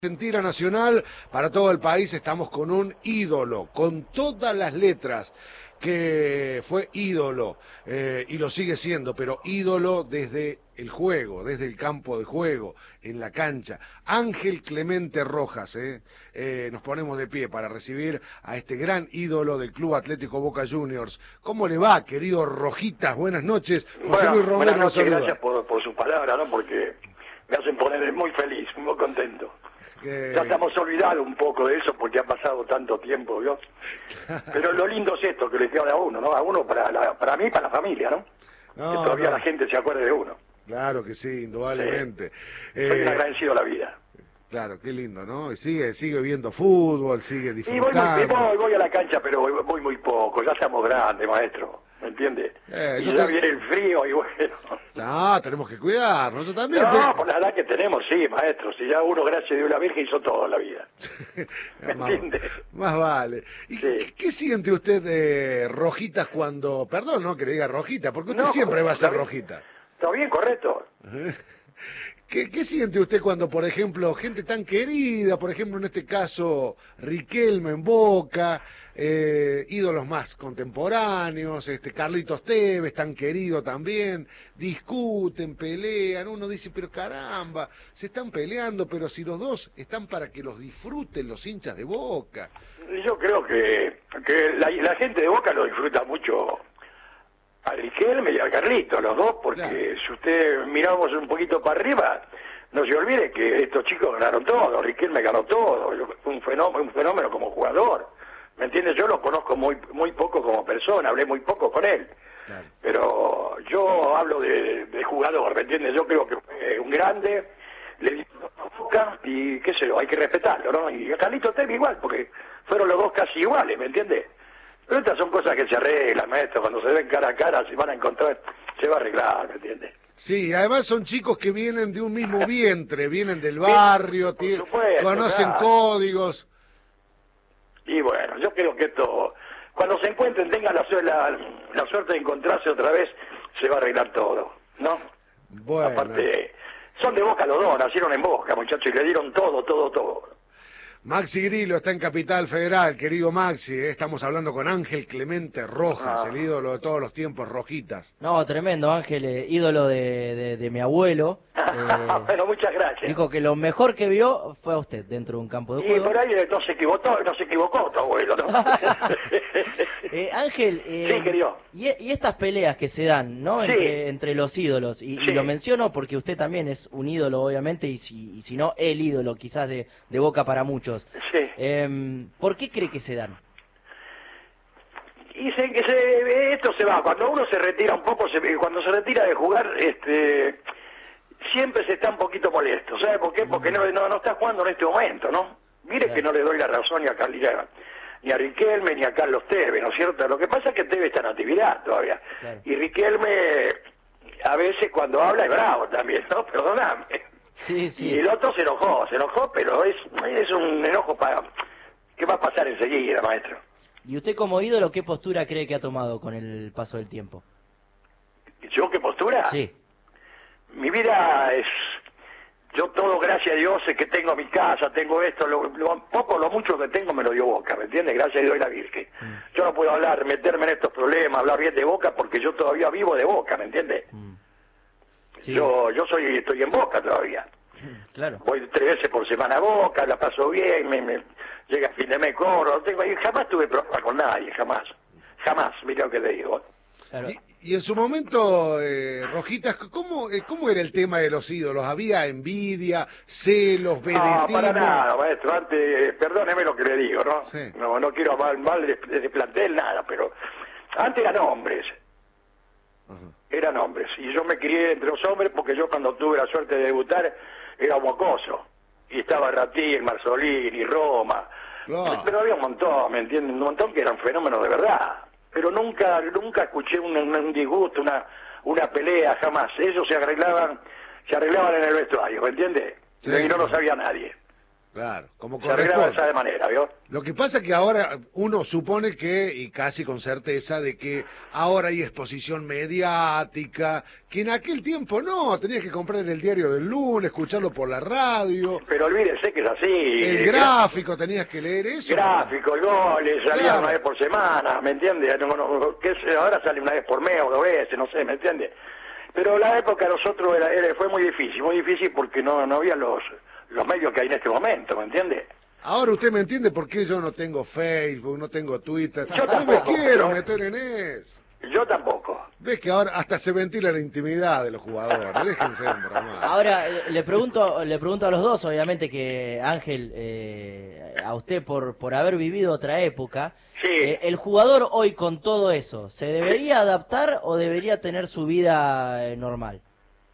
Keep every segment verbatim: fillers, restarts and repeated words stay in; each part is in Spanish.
Argentina Nacional, para todo el país estamos con un ídolo, con todas las letras, que fue ídolo eh, y lo sigue siendo, pero ídolo desde el juego, desde el campo de juego, en la cancha. Ángel Clemente Rojas, eh, eh, nos ponemos de pie para recibir a este gran ídolo del Club Atlético Boca Juniors. ¿Cómo le va, querido Rojitas? Buenas noches. José Bueno, Luis Romero, buenas noches, saluda. gracias por, por sus palabras, ¿no? Porque me hacen poner muy feliz, muy contento. Eh... Ya estamos olvidados un poco de eso porque ha pasado tanto tiempo, ¿vio? Pero lo lindo es esto, que le queda a uno, ¿no? A uno para, la, para mí, para la familia, ¿no? No, que todavía no. la gente se acuerde de uno. Claro que sí, indudablemente. Sí. Soy Eh... un agradecido a la vida. Claro, qué lindo, ¿no? Y sigue, sigue viendo fútbol, sigue Y voy, disfrutando. muy, voy, voy a la cancha, pero voy, voy muy poco, ya estamos grandes, maestro, ¿me entiende? Eh, y yo ya te- viene el frío y bueno... Ah, tenemos que cuidarnos, yo también. No, te- por la edad que tenemos, sí, maestro, si ya uno, gracias a Dios, la Virgen hizo todo en la vida. ¿Me más, entiende? más vale. ¿Y Sí. qué, qué siente usted de Rojitas cuando... Perdón, ¿no? Que le diga Rojita, porque usted No, siempre va a ser está bien. Rojita. ¿Está bien, correcto? ¿Qué, ¿Qué siente usted cuando, por ejemplo, gente tan querida, por ejemplo, en este caso, Riquelme en Boca, eh, ídolos más contemporáneos, este Carlitos Tevez, tan querido también, discuten, pelean, uno dice, pero caramba, se están peleando, pero si los dos están para que los disfruten los hinchas de Boca. Yo creo que, que la, la gente de Boca lo disfruta mucho a Riquelme y a Carlito, los dos, porque Claro. si usted miramos un poquito para arriba, no se olvide que estos chicos ganaron todo, Riquelme ganó todo, un fenómeno, un fenómeno como jugador, ¿me entiendes? Yo lo conozco muy muy poco como persona, hablé muy poco con él, Claro. pero yo hablo de, de jugador, ¿me entiendes? Yo creo que fue un grande, le dio Boca y qué sé yo, hay que respetarlo, ¿no? Y a Carlito Tevez igual, porque fueron los dos casi iguales, ¿me entiendes? Pero estas son cosas que se arreglan, maestro, cuando se ven cara a cara, se van a encontrar, se va a arreglar, ¿me entiendes? Sí, además son chicos que vienen de un mismo vientre, vienen del barrio, por tie- supuesto, conocen claro. códigos. Y bueno, yo creo que esto, cuando se encuentren, tengan la, su- la, la suerte de encontrarse otra vez, se va a arreglar todo, ¿no? Bueno. Aparte, son de Boca los dos, nacieron en Boca, muchachos, y le dieron todo, todo, todo. Maxi Grillo está en Capital Federal, querido Maxi, eh, estamos hablando con Ángel Clemente Rojas, Ah. el ídolo de todos los tiempos, Rojitas. No, tremendo, Ángel, eh, ídolo de, de, de mi abuelo. Eh, Bueno, muchas gracias. dijo que lo mejor que vio fue a usted dentro de un campo de Y juego. por ahí eh, no se equivocó, no se equivocó tu abuelo, ¿no? Eh, Ángel, eh, Sí, querido. y, y estas peleas que se dan, ¿no? Sí. Entre, entre los ídolos, y, y Sí. lo menciono porque usted también es un ídolo, obviamente, y si, y si no, el ídolo quizás de, de Boca para muchos. Sí. Eh, ¿Por qué cree que se dan? Y se, que se, esto se va, cuando uno se retira un poco, se, cuando se retira de jugar, este, siempre se está un poquito molesto, ¿sabe por qué? Porque no, no, no está jugando en este momento, ¿no? Mire Claro. que no le doy la razón ni a Carlita, ni a Riquelme, ni a Carlos Tevez, ¿no es cierto? Lo que pasa es que Tevez está en actividad todavía, Claro. y Riquelme, a veces cuando habla es bravo también, ¿no? Perdóname. Sí, Y sí. el otro se enojó, se enojó, pero es, es un enojo para... ¿Qué va a pasar enseguida, maestro? ¿Y usted como ídolo qué postura cree que ha tomado con el paso del tiempo? ¿Yo qué postura? Sí. Mi vida es, yo todo, gracias a Dios, es que tengo mi casa, tengo esto, lo, lo poco, lo mucho que tengo me lo dio Boca, ¿me entiendes? Gracias a Dios y la Virgen. Mm. Yo no puedo hablar, meterme en estos problemas, hablar bien de Boca, porque yo todavía vivo de Boca, ¿me entiendes? Mm. Sí, Yo yo soy estoy en Boca todavía. claro. Voy tres veces por semana a Boca, la paso bien, me, me llega a fin de mes, cobro, no tengo, y jamás tuve problema con nadie, jamás. Jamás, mira lo que te digo. claro. Y, y en su momento, eh, Rojitas, ¿cómo, eh, ¿cómo era el tema de los ídolos? ¿Había envidia, celos, No, vedetismo? para nada, maestro. Antes, perdóneme lo que le digo, ¿no? Sí. No, no quiero mal, mal de, de plantel, nada, pero antes eran hombres, Ajá. eran hombres. Y yo me crié entre los hombres porque yo cuando tuve la suerte de debutar era mocoso. Y estaba Ratín, Marzolini, Roma. Claro. Pero había un montón, ¿me entienden? Un montón que eran fenómenos de verdad. Pero nunca nunca escuché un, un, un disgusto, una una pelea, jamás. Ellos se arreglaban se arreglaban en el vestuario, ¿me entiendes? Sí. Y no lo sabía nadie. Claro, como Se arreglaba de corresponde. esa manera, ¿vio? Lo que pasa es que ahora uno supone que, y casi con certeza, de que ahora hay exposición mediática, que en aquel tiempo no, tenías que comprar el diario del lunes, escucharlo por la radio, Pero olvídense que es así. el gráfico tenías que leer eso. Gráfico, el goles, salía Claro. una vez por semana, ¿me entiendes? No, no, que es- ahora sale una vez por mes o dos veces, no sé, ¿me entiendes? Pero la época de nosotros era, era- fue muy difícil, muy difícil porque no, no había los, los medios que hay en este momento, ¿me entiendes? Ahora usted me entiende por qué yo no tengo Facebook, no tengo Twitter. Yo no me tampoco, quiero ¿no? meter en eso. Yo tampoco. Ves que ahora hasta se ventila la intimidad de los jugadores. Déjense de bromar. Ahora, eh, le pregunto le pregunto a los dos, obviamente que Ángel, eh, a usted por, por haber vivido otra época, Sí. eh, el jugador hoy con todo eso, ¿se debería adaptar o debería tener su vida eh, normal?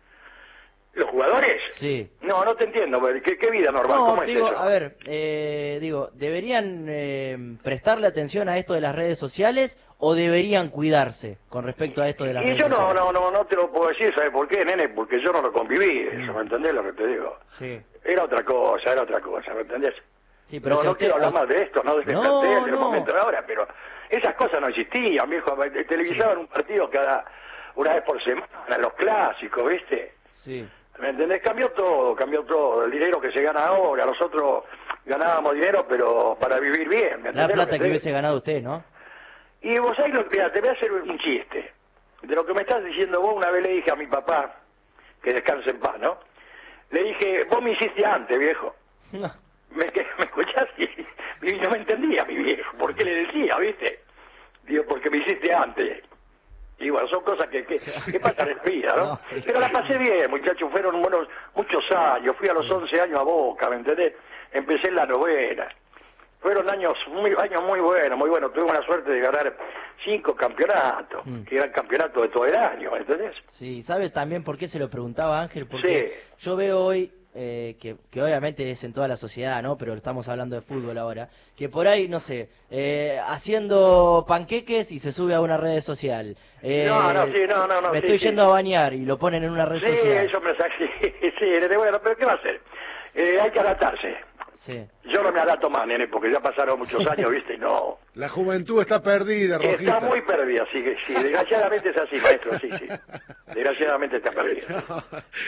¿Los jugadores? Sí. No, no te entiendo, pero ¿qué, qué vida normal? No, ¿Cómo es digo, eso? a ver, eh, digo, ¿deberían eh, prestarle atención a esto de las redes sociales o deberían cuidarse con respecto a esto de las Y redes yo no, sociales? no, no, no te lo puedo decir, ¿sabes por qué, nene? Porque yo no lo conviví, eso, ¿me entendés lo que te digo? Sí. Era otra cosa, era otra cosa, ¿me entendés? Sí, pero no, si a no usted- quiero hablar a- más de esto, no de este No, plantel, de los no. momentos de ahora, pero esas cosas no existían, viejo. Televisaban un partido cada una vez por semana, los clásicos, ¿viste? Sí. ¿Me entendés? Cambió todo, cambió todo. El dinero que se gana ahora, nosotros ganábamos dinero, pero para vivir bien, ¿me La entendés lo plata te que digo? hubiese ganado usted, ¿no? Y vos sabés lo que, mira, te voy a hacer un chiste. De lo que me estás diciendo vos, una vez le dije a mi papá, que descanse en paz, ¿no? Le dije, vos me hiciste antes, viejo. ¿Me, que- ¿me escuchás? Y, y no me entendía mi viejo. ¿Por qué le decía, viste? Digo, porque me hiciste antes. Y bueno, son cosas que, que, que pasan en la vida, ¿no? No. Pero la pasé bien, muchachos. Fueron buenos, muchos años. Fui a los once años a Boca, ¿me entendés? Empecé en la novena. Fueron años muy años muy buenos, muy buenos. Tuve la suerte de ganar cinco campeonatos, Mm. que eran campeonatos de todo el año, ¿me entendés? Sí, ¿sabe también por qué se lo preguntaba Ángel? Porque yo veo hoy, eh, que, que obviamente es en toda la sociedad, ¿no? Pero estamos hablando de fútbol ahora, que por ahí, no sé, eh, haciendo panqueques y se sube a una red social. Eh, No, no, sí, no, no, no, Me sí, estoy sí. yendo a bañar y lo ponen en una red Sí, social. eso me saqué. Sí, sí, bueno, pero ¿qué va a hacer? Eh, hay que adaptarse. Sí. Yo no me adapto más, nene, porque ya pasaron muchos años, ¿viste? Y no. La juventud está perdida, Rojita. Está muy perdida, sí, que sí. Desgraciadamente es así, maestro, sí, sí. Desgraciadamente está perdida.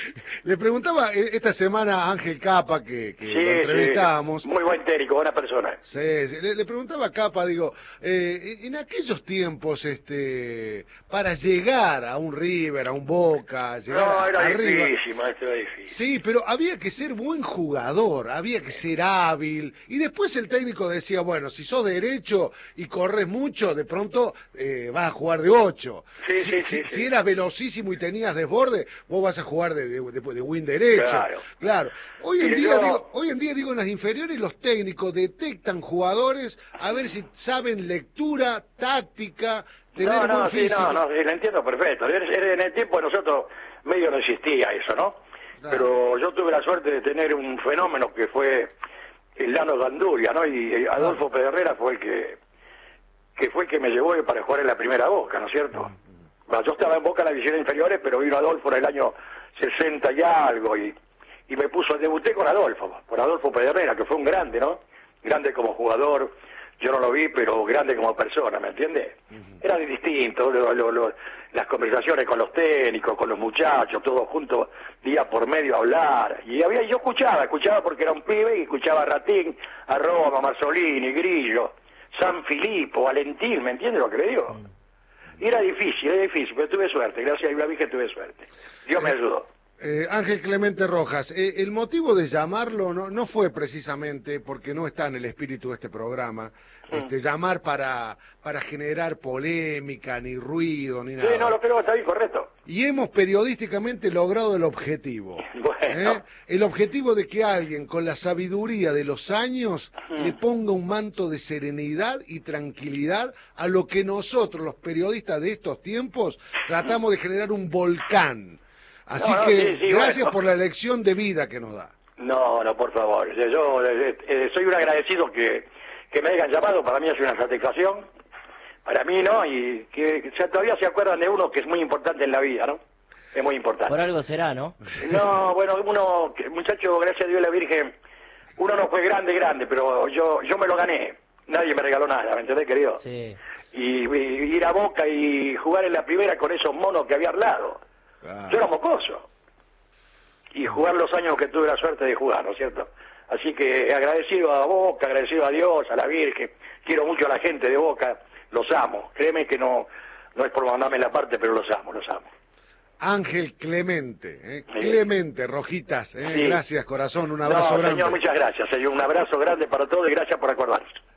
Le preguntaba eh, esta semana a Ángel Capa, que, que Sí, lo entrevistábamos. sí. Muy buen técnico, buena persona. Sí, sí. Le, le preguntaba a Capa, digo, eh, en aquellos tiempos, este, para llegar a un River, a un Boca, llegar No, era arriba. difícil, maestro, era difícil. Sí, pero había que ser buen jugador, había que ser hábil. Y después el técnico decía, bueno, si sos derecho y corres mucho, de pronto eh, vas a jugar de ocho. Sí, si, sí, si- sí, si sí. eras velocísimo y tenías desborde, vos vas a jugar de, de, de- de win derecho. Claro. Claro. Hoy en Mire, día, yo- digo, hoy en día digo en las inferiores los técnicos detectan jugadores a ver si saben lectura, táctica, tener No, no, buen sí, físico. no, no, sí, lo entiendo perfecto. En en el tiempo de nosotros medio no existía eso, ¿no? Claro. Pero yo tuve la suerte de tener un fenómeno que fue el Lano Gandulia, ¿no? Y eh, Adolfo Pedernera fue el que que fue el que me llevó para jugar en la primera Boca, ¿no es cierto? Bueno, yo estaba en Boca en las divisiones inferiores, pero vino Adolfo en el año sesenta y algo y, y me puso, debuté con Adolfo, con Adolfo Pedernera, que fue un grande, ¿no? Grande como jugador, yo no lo vi, pero grande como persona, ¿me entiendes? Era distinto, lo- lo- lo- las conversaciones con los técnicos, con los muchachos, todos juntos, día por medio a hablar. Y había, yo escuchaba, escuchaba porque era un pibe y escuchaba a Ratín, a Roma, Marzolini, Grillo, San Filippo, Valentín, ¿me entiendes lo que le digo? Y era difícil, era difícil, pero tuve suerte, gracias a la Virgen tuve suerte. Dios me ayudó. Eh, Ángel Clemente Rojas, eh, el motivo de llamarlo no, no fue precisamente porque no está en el espíritu de este programa, este, llamar para, para generar polémica, ni ruido, ni nada. Sí, no, lo creo que está bien, correcto. Y hemos periodísticamente logrado el objetivo. Bueno. ¿eh? El objetivo de que alguien con la sabiduría de los años le ponga un manto de serenidad y tranquilidad a lo que nosotros, los periodistas de estos tiempos, tratamos de generar un volcán. Así No, no, que sí, sí, gracias bueno. por la lección de vida que nos da. No, no, por favor. Yo, yo, eh, eh, soy un agradecido que, que me hayan llamado, para mí es una satisfacción. Para mí, ¿no? Y que, que ya todavía se acuerdan de uno que es muy importante en la vida, ¿no? Es muy importante. Por algo será, ¿no? No, bueno, uno, que- muchacho, gracias a Dios la Virgen, uno no fue grande, grande, pero yo yo me lo gané. Nadie me regaló nada, ¿me entendés, querido? Sí. Y, y ir a Boca y jugar en la primera con esos monos que había al lado. Claro. Yo era mocoso. Y jugar los años que tuve la suerte de jugar, ¿no es cierto? Así que agradecido a Boca, agradecido a Dios, a la Virgen. Quiero mucho a la gente de Boca, los amo. Créeme que no, no es por mandarme la parte, pero los amo, los amo. Ángel Clemente, ¿eh? Sí. Clemente, Rojitas, ¿eh? Sí. Gracias, corazón, un abrazo no, grande. señor, muchas gracias. Un abrazo grande para todos y gracias por acordarnos.